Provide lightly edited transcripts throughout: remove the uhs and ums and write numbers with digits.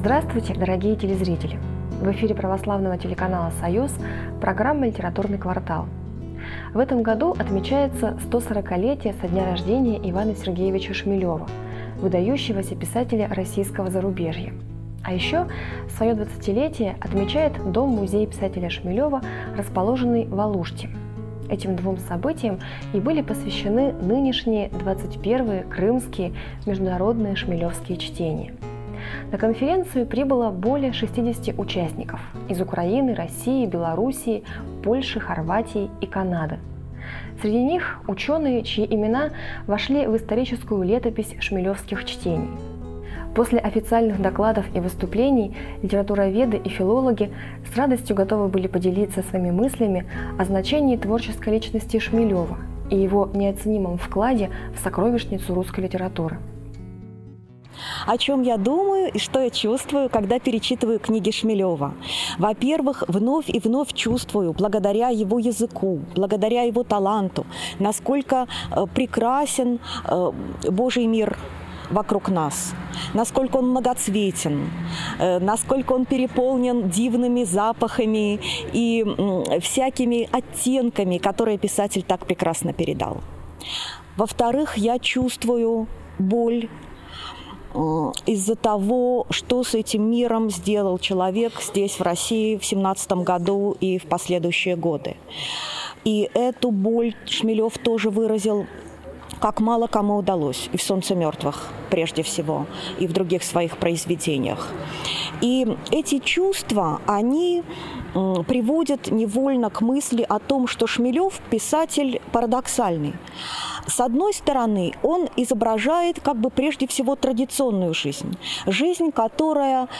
Здравствуйте, дорогие телезрители! В эфире православного телеканала «Союз» программа «Литературный квартал». В этом году отмечается 140-летие со дня рождения Ивана Сергеевича Шмелева, выдающегося писателя российского зарубежья. А еще свое 20-летие отмечает Дом-музей писателя Шмелева, расположенный в Алуште. Этим двум событиям и были посвящены нынешние 21-е крымские международные шмелевские чтения. На конференцию прибыло более 60 участников из Украины, России, Белоруссии, Польши, Хорватии и Канады. Среди них ученые, чьи имена вошли в историческую летопись шмелевских чтений. После официальных докладов и выступлений литературоведы и филологи с радостью готовы были поделиться своими мыслями о значении творческой личности Шмелева и его неоценимом вкладе в сокровищницу русской литературы. О чем я думаю и что я чувствую, когда перечитываю книги Шмелева? Во-первых, вновь и вновь чувствую, благодаря его языку, благодаря его таланту, насколько прекрасен Божий мир вокруг нас, насколько он многоцветен, насколько он переполнен дивными запахами и всякими оттенками, которые писатель так прекрасно передал. Во-вторых, я чувствую боль из-за того, что с этим миром сделал человек здесь, в России, в 1917 году и в последующие годы. И эту боль Шмелев тоже выразил, как мало кому удалось, и в «Солнце мертвых» прежде всего, и в других своих произведениях. И эти чувства, они приводят невольно к мысли о том, что Шмелев писатель парадоксальный. С одной стороны, он изображает как бы прежде всего традиционную жизнь. Жизнь, которая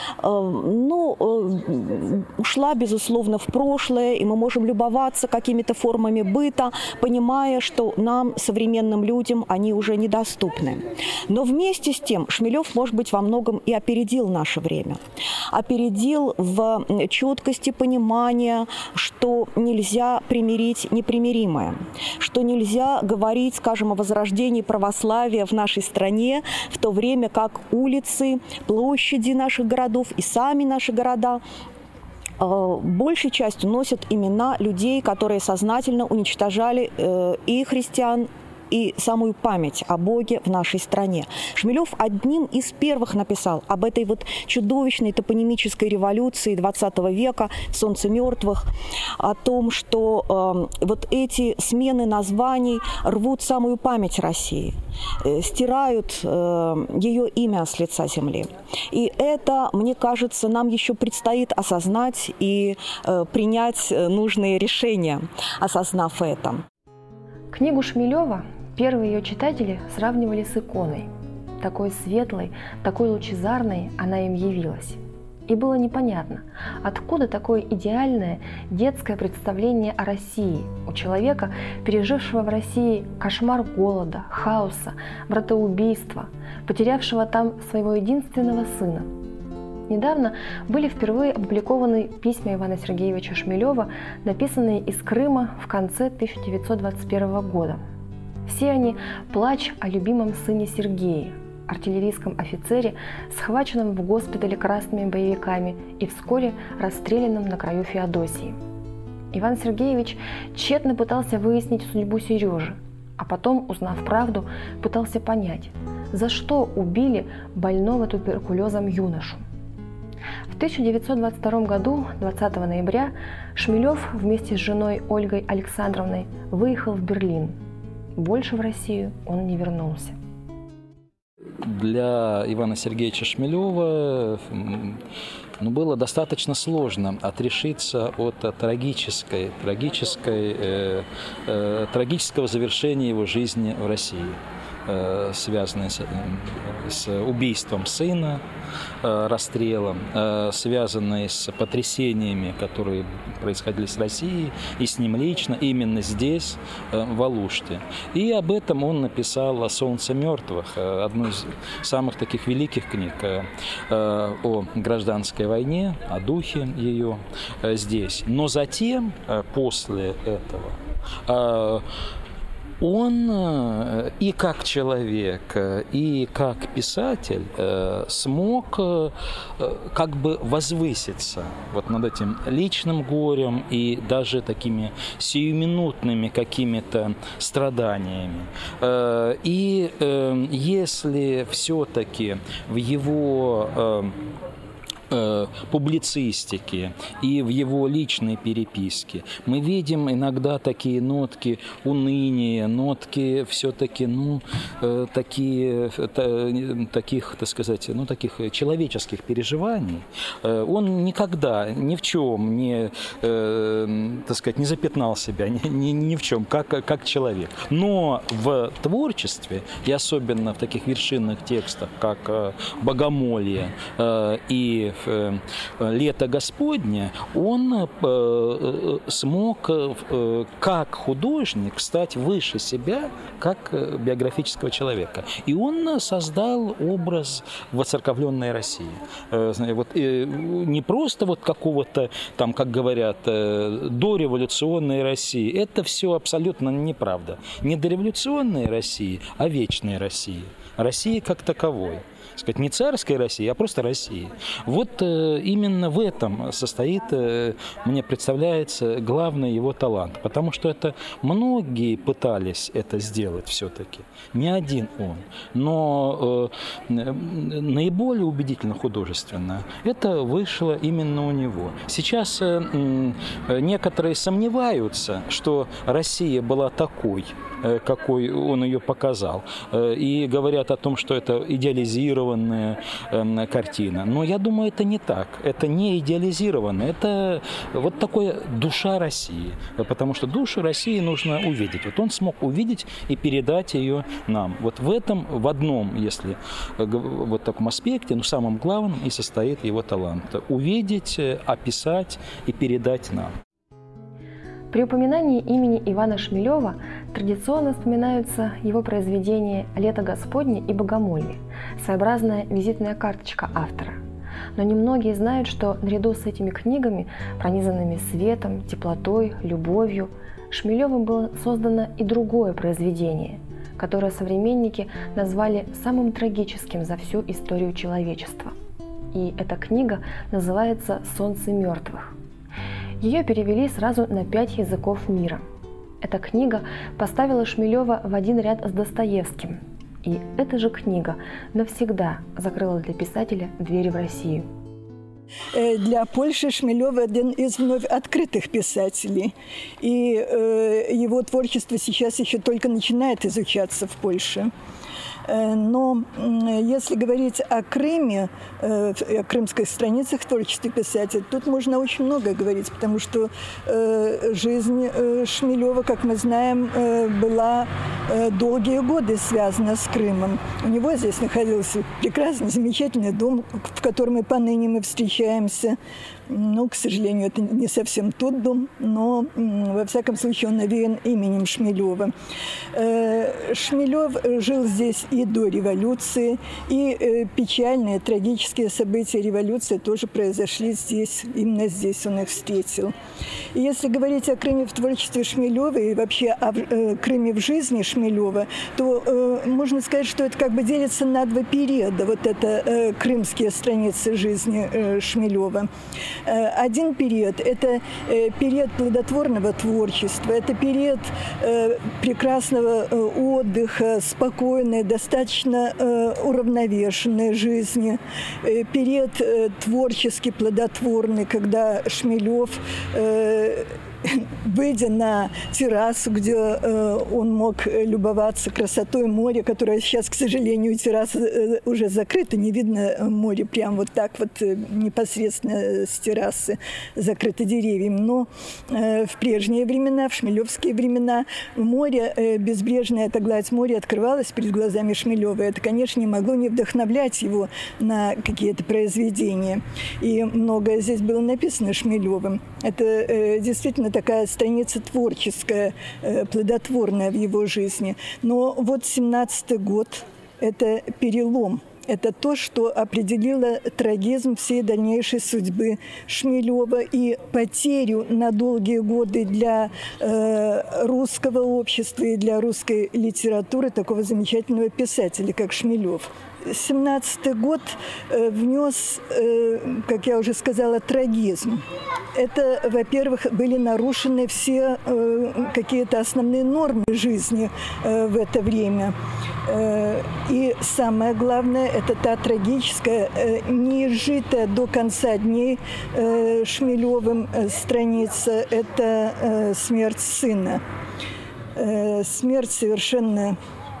ушла, безусловно, в прошлое, и мы можем любоваться какими-то формами быта, понимая, что нам, современным людям, они уже недоступны. Но вместе с тем Шмелев, может быть, во многом и опередил наше время. Опередил в четкости понимания, что нельзя примирить непримиримое, что нельзя говорить, скажем, о возрождении православия в нашей стране, в то время как улицы, площади наших городов и сами наши города большей частью носят имена людей, которые сознательно уничтожали и христиан, и самую память о Боге в нашей стране. Шмелев одним из первых написал об этой вот чудовищной топонимической революции XX века, «Солнце мертвых», о том, что вот эти смены названий рвут самую память России, стирают ее имя с лица земли. И это, мне кажется, нам еще предстоит осознать и принять нужные решения, осознав это. Книгу Шмелева первые ее читатели сравнивали с иконой. Такой светлой, такой лучезарной она им явилась. И было непонятно, откуда такое идеальное детское представление о России у человека, пережившего в России кошмар голода, хаоса, братоубийства, потерявшего там своего единственного сына. Недавно были впервые опубликованы письма Ивана Сергеевича Шмелева, написанные из Крыма в конце 1921 года. Все они – плач о любимом сыне Сергее, артиллерийском офицере, схваченном в госпитале красными боевиками и вскоре расстрелянном на краю Феодосии. Иван Сергеевич тщетно пытался выяснить судьбу Сережи, а потом, узнав правду, пытался понять, за что убили больного туберкулезом юношу. В 1922 году, 20 ноября, Шмелев вместе с женой Ольгой Александровной выехал в Берлин. Больше в Россию он не вернулся. Для Ивана Сергеевича Шмелева было достаточно сложно отрешиться от трагического завершения его жизни в России, связанной с убийством сына, расстрелом, связанной с потрясениями, которые происходили с Россией и с ним лично, именно здесь, в Алуште. И об этом он написал «Солнце мертвых», одну из самых таких великих книг о гражданской войне, о духе ее здесь. Но затем, после этого, он и как человек, и как писатель смог как бы возвыситься вот над этим личным горем и даже такими сиюминутными какими-то страданиями. И если все-таки в его публицистике и в его личной переписке мы видим иногда такие нотки уныния, нотки все-таки, таких, так сказать, таких человеческих переживаний. Он никогда ни в чем не, так сказать, не запятнал себя, ни в чем, как человек. Но в творчестве, и особенно в таких вершинных текстах, как «Богомолье» и «Лето Господне», он смог как художник стать выше себя, как биографического человека. И он создал образ воцерковленной России. Вот, не просто вот какого-то, там, как говорят, дореволюционной России. Это все абсолютно неправда. Не дореволюционной России, а вечной России. России как таковой. Сказать, не царской России, а просто России. Вот именно в этом состоит, мне представляется, главный его талант. Потому что это многие пытались это сделать все-таки. Не один он. Но наиболее убедительно художественно это вышло именно у него. Сейчас некоторые сомневаются, что Россия была такой, какой он ее показал. И говорят о том, что это идеализированная картина. Но я думаю, это не так. Это не идеализировано. Это вот такая душа России. Потому что душу России нужно увидеть. Вот он смог увидеть и передать ее нам. Вот в этом, в одном, если вот таком аспекте, но самым главным и состоит его талант. Увидеть, описать и передать нам. При упоминании имени Ивана Шмелева традиционно вспоминаются его произведения «Лето Господне» и «Богомолье», своеобразная визитная карточка автора. Но немногие знают, что наряду с этими книгами, пронизанными светом, теплотой, любовью, Шмелевым было создано и другое произведение, которое современники назвали самым трагическим за всю историю человечества. И эта книга называется «Солнце мертвых». Ее перевели сразу на 5 языков мира. Эта книга поставила Шмелева в один ряд с Достоевским. И эта же книга навсегда закрыла для писателя двери в Россию. Для Польши Шмелев один из вновь открытых писателей. И его творчество сейчас еще только начинает изучаться в Польше. Но если говорить о Крыме, о крымских страницах в творчестве писателя, тут можно очень много говорить, потому что жизнь Шмелева, как мы знаем, была долгие годы связана с Крымом. У него здесь находился прекрасный, замечательный дом, в котором и поныне мы встречаемся. Ну, к сожалению, это не совсем тот дом, но, во всяком случае, он навеян именем Шмелева. Шмелев жил здесь и до революции, и печальные, трагические события революции тоже произошли здесь, именно здесь он их встретил. И если говорить о Крыме в творчестве Шмелева и вообще о Крыме в жизни Шмелева, то можно сказать, что это как бы делится на два периода, вот это крымские страницы жизни Шмелева. Один период – это период плодотворного творчества, это период прекрасного отдыха, спокойной, достаточно уравновешенной жизни, период творчески плодотворный, когда Шмелев, выйдя на террасу, где он мог любоваться красотой моря, которое сейчас, к сожалению, терраса уже закрыта, не видно море прям вот так вот непосредственно с террасы, закрыто деревьями. Но в прежние времена, в шмелевские времена, море, безбрежная эта гладь моря открывалась перед глазами Шмелева. Это, конечно, не могло не вдохновлять его на какие-то произведения. И многое здесь было написано Шмелевым. Это действительно такая страница творческая, плодотворная в его жизни. Но вот 17-й год – это перелом это то, что определило трагизм всей дальнейшей судьбы Шмелева и потерю на долгие годы для русского общества и для русской литературы такого замечательного писателя, как Шмелев. 17-й год внес, как я уже сказала, трагизм. Это, во-первых, были нарушены все какие-то основные нормы жизни в это время. И самое главное, это та трагическая, неизжитая до конца дней Шмелевым страница, это смерть сына. Смерть совершенно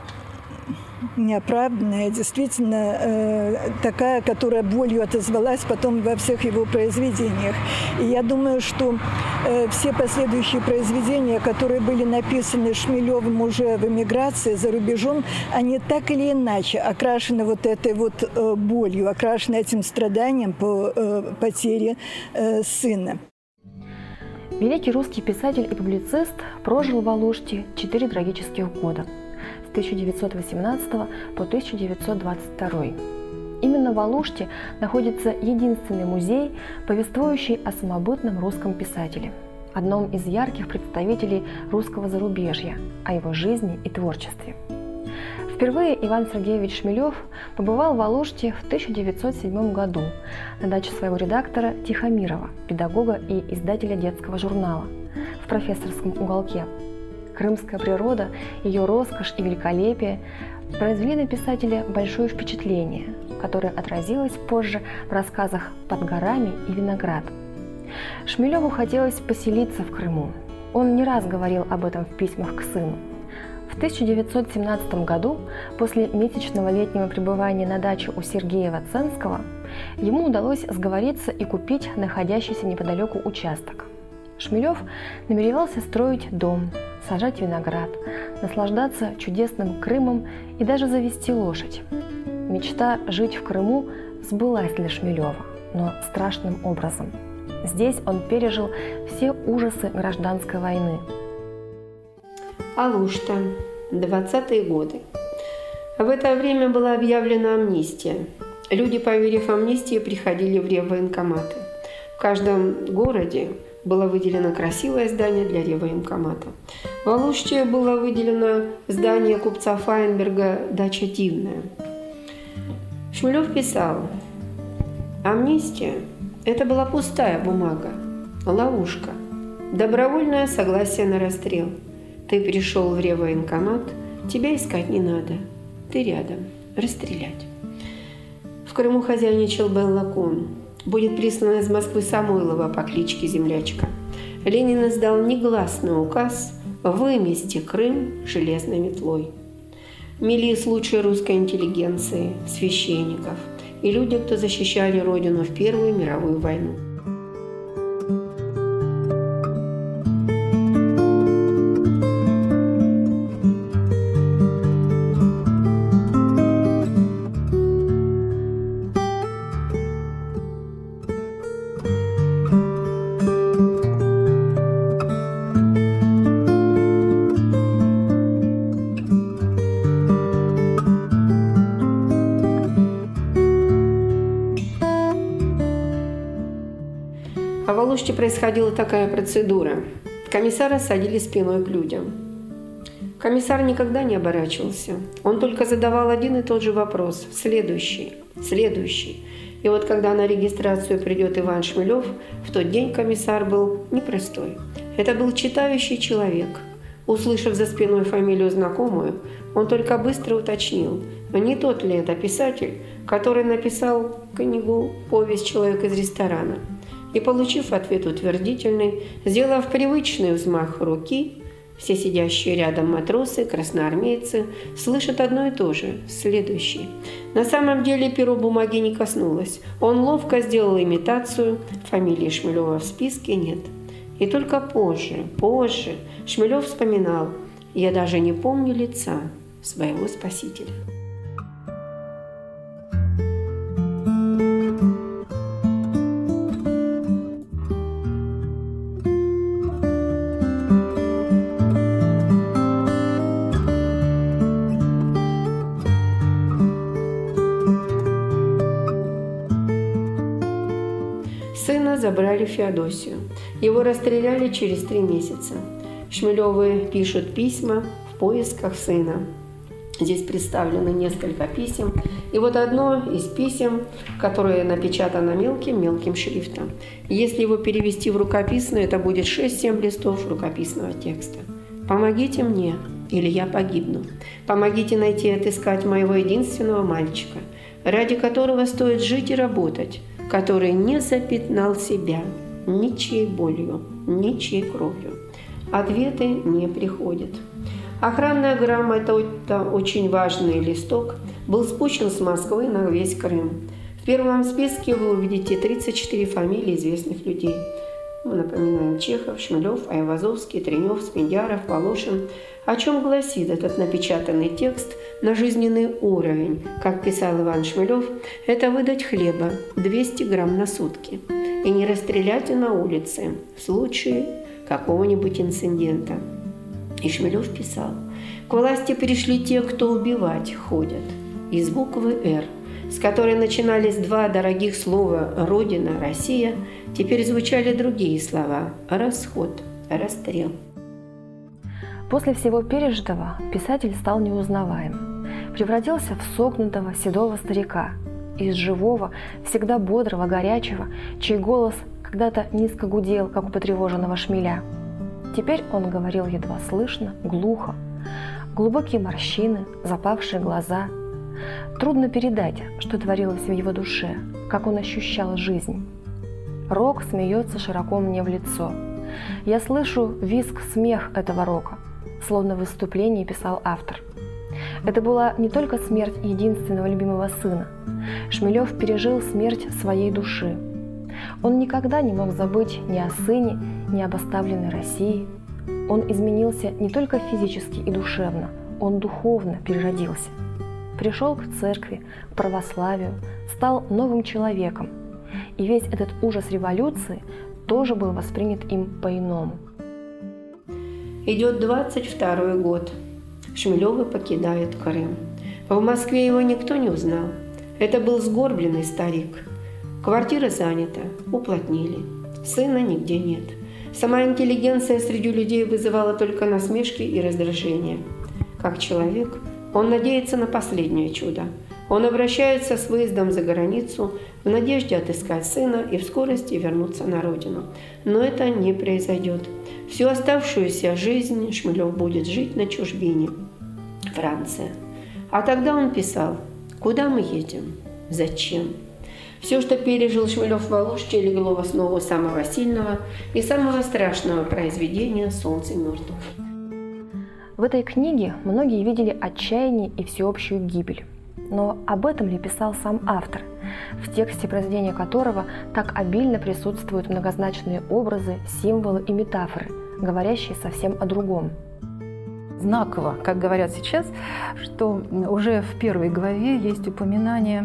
неоправданная, действительно такая, которая болью отозвалась потом во всех его произведениях. И я думаю, что все последующие произведения, которые были написаны Шмелевым уже в эмиграции за рубежом, они так или иначе окрашены вот этой вот болью, окрашены этим страданием по потере сына. Великий русский писатель и публицист прожил в Алуште 4 трагических года с 1918 по 1922. Именно в Алуште находится единственный музей, повествующий о самобытном русском писателе, одном из ярких представителей русского зарубежья, о его жизни и творчестве. Впервые Иван Сергеевич Шмелев побывал в Алуште в 1907 году на даче своего редактора Тихомирова, педагога и издателя детского журнала, в профессорском уголке. Крымская природа, ее роскошь и великолепие произвели на писателя большое впечатление, которое отразилось позже в рассказах «Под горами» и «Виноград». Шмелеву хотелось поселиться в Крыму. Он не раз говорил об этом в письмах к сыну. В 1917 году, после месячного летнего пребывания на даче у Сергея Ваценского, ему удалось сговориться и купить находящийся неподалеку участок. Шмелев намеревался строить дом, сажать виноград, наслаждаться чудесным Крымом и даже завести лошадь. Мечта жить в Крыму сбылась для Шмелева, но страшным образом. Здесь он пережил все ужасы гражданской войны. Алушта, 20-е годы. В это время была объявлена амнистия. Люди, поверив амнистии, приходили в реввоенкоматы. В каждом городе было выделено красивое здание для реввоенкомата. В Алуште было выделено здание купца Файнберга «Дача Дивная». Шмелев писал: «Амнистия – это была пустая бумага, ловушка, добровольное согласие на расстрел. Ты пришел в реввоенкомат, тебя искать не надо, ты рядом, расстрелять». В Крыму хозяйничал Беллакун. Будет прислана из Москвы Самойлова по кличке Землячка. Ленин издал негласный указ вымести Крым железной метлой. Мились лучшей русской интеллигенции, священников и люди, кто защищали Родину в Первую мировую войну. А в Алуште происходила такая процедура. Комиссара садили спиной к людям. Комиссар никогда не оборачивался. Он только задавал один и тот же вопрос. Следующий, следующий. И вот когда на регистрацию придет Иван Шмелев, в тот день комиссар был непростой. Это был читающий человек. Услышав за спиной фамилию знакомую, он только быстро уточнил, не тот ли это писатель, который написал книгу «Повесть «Человек из ресторана». И, получив ответ утвердительный, сделав привычный взмах руки, все сидящие рядом матросы, красноармейцы слышат одно и то же, следующее. На самом деле перо бумаги не коснулось. Он ловко сделал имитацию, фамилии Шмелева в списке нет. И только позже Шмелев вспоминал: «Я даже не помню лица своего спасителя». забрали в Феодосию. Его расстреляли через 3 месяца. Шмелевы пишут письма в поисках сына. Здесь представлены несколько писем. И вот одно из писем, которое напечатано мелким шрифтом. Если его перевести в рукописную, это будет 6-7 листов рукописного текста. «Помогите мне, или я погибну. Помогите найти и отыскать моего единственного мальчика, ради которого стоит жить и работать, который не запятнал себя ничьей болью, ничьей кровью». Ответы не приходят. Охранная грамота, это очень важный листок, был спущен с Москвы на весь Крым. В первом списке вы увидите 34 фамилии известных людей. Мы напоминаем: Чехов, Шмелев, Айвазовский, Тренев, Смендяров, Волошин. О чем гласит этот напечатанный текст на жизненный уровень? Как писал Иван Шмелев, это выдать хлеба 200 грамм на сутки и не расстрелять на улице в случае какого-нибудь инцидента. И Шмелев писал: к власти пришли те, кто убивать ходят. Из буквы «Р», с которой начинались 2 дорогих слова «Родина», «Россия», теперь звучали другие слова: «расход», «расстрел». После всего пережитого писатель стал неузнаваем. Превратился в согнутого седого старика, из живого, всегда бодрого, горячего, чей голос когда-то низко гудел, как у потревоженного шмеля. Теперь он говорил едва слышно, глухо. Глубокие морщины, запавшие глаза. Трудно передать, что творилось в его душе, как он ощущал жизнь. Рок смеется широко мне в лицо. Я слышу визг, смех этого рока, словно в выступлении писал автор. Это была не только смерть единственного любимого сына. Шмелев пережил смерть своей души. Он никогда не мог забыть ни о сыне, ни об оставленной России. Он изменился не только физически и душевно, он духовно переродился. Пришел к церкви, к православию, стал новым человеком. И весь этот ужас революции тоже был воспринят им по-иному. Идет 22-й год. Шмелевы покидают Крым. В Москве его никто не узнал. Это был сгорбленный старик. Квартира занята, уплотнили. Сына нигде нет. Сама интеллигенция среди людей вызывала только насмешки и раздражение. Как человек, он надеется на последнее чудо. Он обращается с выездом за границу в надежде отыскать сына и в скорости вернуться на родину. Но это не произойдет. Всю оставшуюся жизнь Шмелев будет жить на чужбине. Франция. А тогда он писал: «Куда мы едем? Зачем?» Все, что пережил Шмелев в Алуште, легло в основу самого сильного и самого страшного произведения «Солнце мертвых». В этой книге многие видели отчаяние и всеобщую гибель. Но об этом ли писал сам автор, в тексте произведения которого так обильно присутствуют многозначные образы, символы и метафоры, говорящие совсем о другом? Знаково, как говорят сейчас, что уже в 1 главе есть упоминание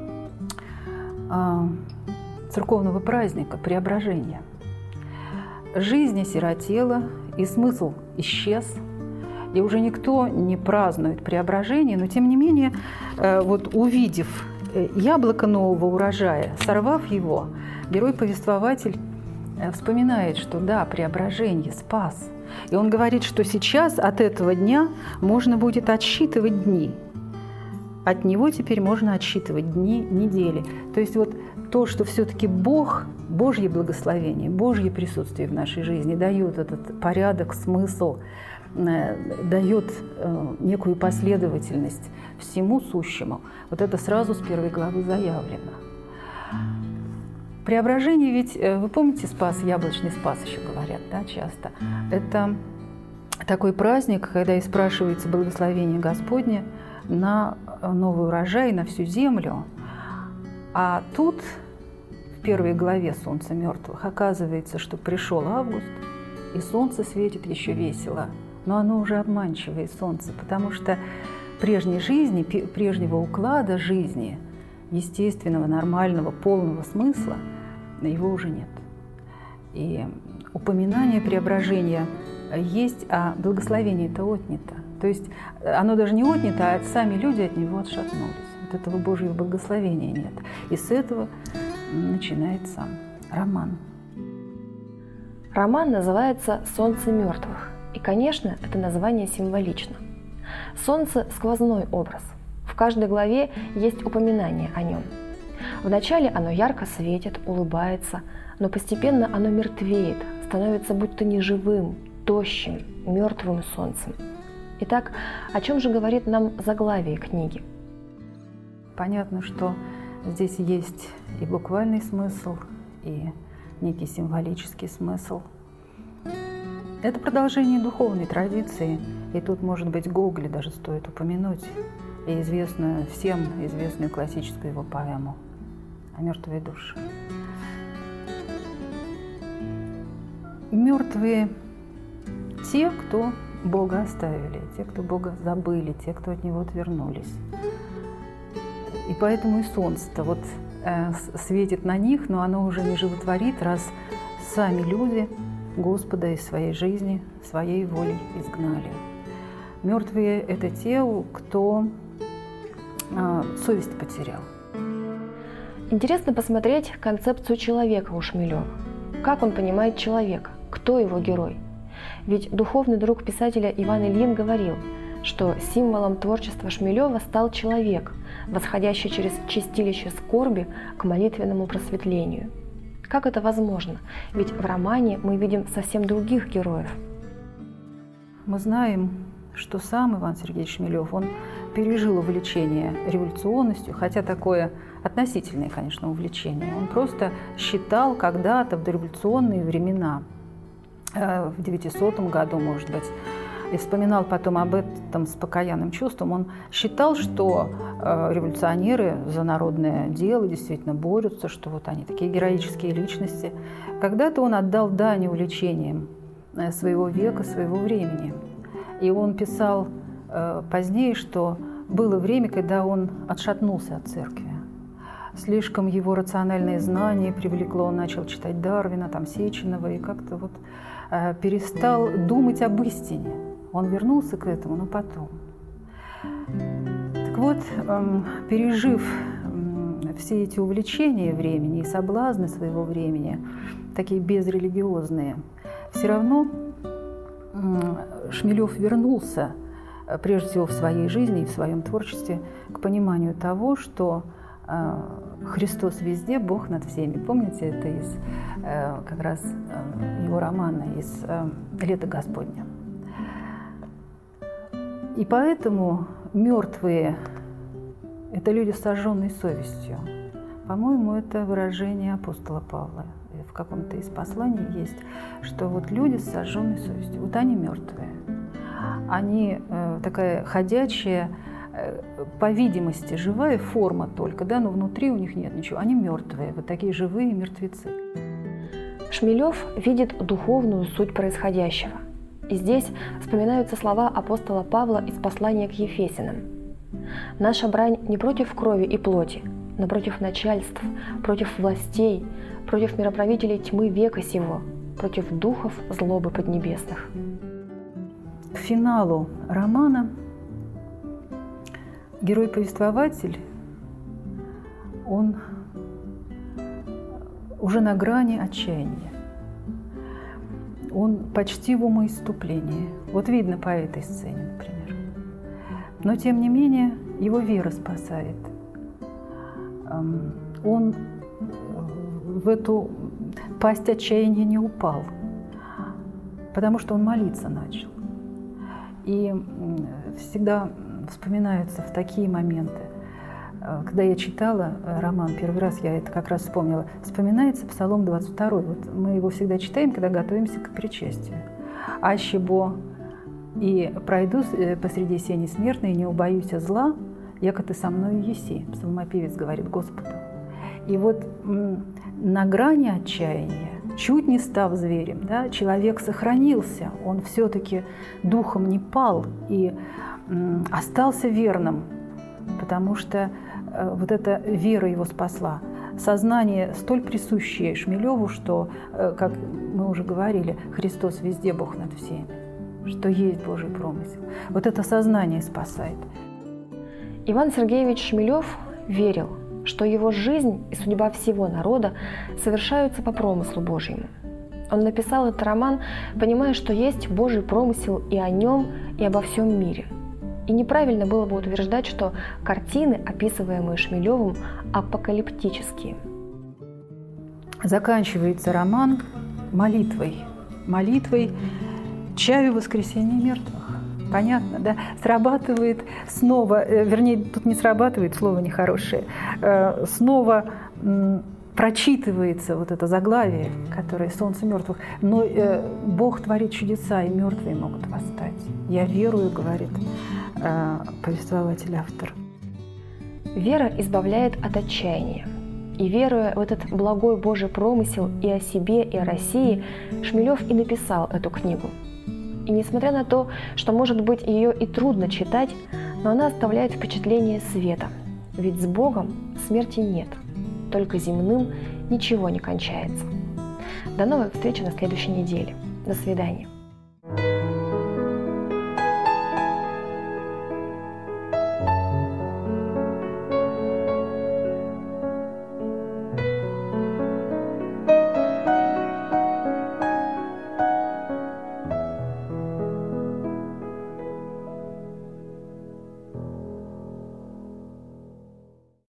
церковного праздника Преображения. Жизнь осиротела, и смысл исчез, и уже никто не празднует преображение, но тем не менее, вот увидев яблоко нового урожая, сорвав его, герой-повествователь вспоминает, что да, преображение, спас. И он говорит, что сейчас от этого дня можно будет отсчитывать дни. От него теперь можно отсчитывать дни, недели. То есть вот то, что все-таки Бог, Божье благословение, Божье присутствие в нашей жизни дает этот порядок, смысл, дает некую последовательность всему сущему. Вот это сразу с 1 главы заявлено. Преображение ведь, вы помните, Спас, яблочный Спас еще говорят, да, часто. Это такой праздник, когда и спрашивается благословение Господне на новый урожай, на всю землю. А тут, в 1 главе «Солнца мертвых», оказывается, что пришел август, и солнце светит еще весело. Но оно уже обманчивое солнце, потому что прежней жизни, прежнего уклада жизни, естественного, нормального, полного смысла, его уже нет. И упоминание преображения есть, а благословение-то отнято. То есть оно даже не отнято, а сами люди от него отшатнулись. Вот этого Божьего благословения нет. И с этого начинается роман. Роман называется «Солнце мертвых», и, конечно, это название символично. Солнце – сквозной образ. В каждой главе есть упоминание о нем. Вначале оно ярко светит, улыбается, но постепенно оно мертвеет, становится будто неживым, тощим, мертвым солнцем. Итак, о чем же говорит нам заглавие книги? Понятно, что здесь есть и буквальный смысл, и некий символический смысл. Это продолжение духовной традиции, и тут, может быть, Гоголя даже стоит упомянуть, и всем известную классическую его поэму о мертвой душе. Мертвые те, кто Бога оставили, те, кто Бога забыли, те, кто от Него отвернулись. И поэтому и солнце-то светит на них, но оно уже не животворит, раз сами люди Господа из своей жизни, своей волей изгнали. Мертвые – это те, кто совесть потерял. Интересно посмотреть концепцию человека у Шмелева. Как он понимает человека, кто его герой. Ведь духовный друг писателя Иван Ильин говорил, что символом творчества Шмелева стал человек, восходящий через чистилище скорби к молитвенному просветлению. Как это возможно? Ведь в романе мы видим совсем других героев. Мы знаем, что сам Иван Сергеевич Шмелев, он пережил увлечение революционностью, хотя такое относительное, конечно, увлечение. Он просто считал когда-то в дореволюционные времена, в 900 году, может быть, и вспоминал потом об этом с покаянным чувством, он считал, что революционеры за народное дело действительно борются, что вот они такие героические личности. Когда-то он отдал дань увлечениям своего века, своего времени. И он писал позднее, что было время, когда он отшатнулся от церкви. Слишком его рациональное знание привлекло, он начал читать Дарвина, Сеченова, и как-то перестал думать об истине. Он вернулся к этому, но потом. Так вот, пережив все эти увлечения времени и соблазны своего времени, такие безрелигиозные, все равно Шмелев вернулся, прежде всего в своей жизни и в своем творчестве, к пониманию того, что Христос везде, Бог над всеми. Помните, это из как раз его романа, из «Лета Господня». И поэтому мертвые – это люди, сожженные совестью. По-моему, это выражение апостола Павла. В каком-то из посланий есть, что люди с сожженной совестью, они мертвые. Они такая ходячая, по видимости, живая форма только, но внутри у них нет ничего. Они мертвые, такие живые мертвецы. Шмелев видит духовную суть происходящего. И здесь вспоминаются слова апостола Павла из послания к Ефесянам. «Наша брань не против крови и плоти, но против начальств, против властей, против мироправителей тьмы века сего, против духов злобы поднебесных». К финалу романа герой-повествователь, он уже на грани отчаяния. Он почти в умоиступлении. Видно по этой сцене, например. Но, тем не менее, его вера спасает. Он в эту пасть отчаяния не упал, потому что он молиться начал. И всегда вспоминаются в такие моменты, когда я читала роман первый раз, я это как раз вспомнила, вспоминается Псалом 22. Мы его всегда читаем, когда готовимся к причастию. «Аще бо и пройду посреди сени смертной, не убоюсь зла, яко ты со мною еси», псалмопевец говорит Господу. И на грани отчаяния, чуть не став зверем, человек сохранился, он все-таки духом не пал и остался верным, потому что эта вера его спасла. Сознание столь присущее Шмелеву, что, как мы уже говорили, Христос везде, Бог над всеми, что есть Божий промысел. Это сознание спасает. Иван Сергеевич Шмелев верил, что его жизнь и судьба всего народа совершаются по промыслу Божьему. Он написал этот роман, понимая, что есть Божий промысел и о нем, и обо всем мире. И неправильно было бы утверждать, что картины, описываемые Шмелевым, апокалиптические. Заканчивается роман молитвой. Молитвой чаю воскресения мертвых. Понятно, да? Срабатывает снова, вернее, тут не срабатывает, слово нехорошее, снова прочитывается вот это заглавие, которое «Солнце мертвых». Но Бог творит чудеса, и мертвые могут восстать. «Я верую», говорит повествователь-автор. Вера избавляет от отчаяния. И веруя в этот благой Божий промысел и о себе, и о России, Шмелев и написал эту книгу. И несмотря на то, что, может быть, ее и трудно читать, но она оставляет впечатление света. Ведь с Богом смерти нет, только земным ничего не кончается. До новых встреч на следующей неделе. До свидания.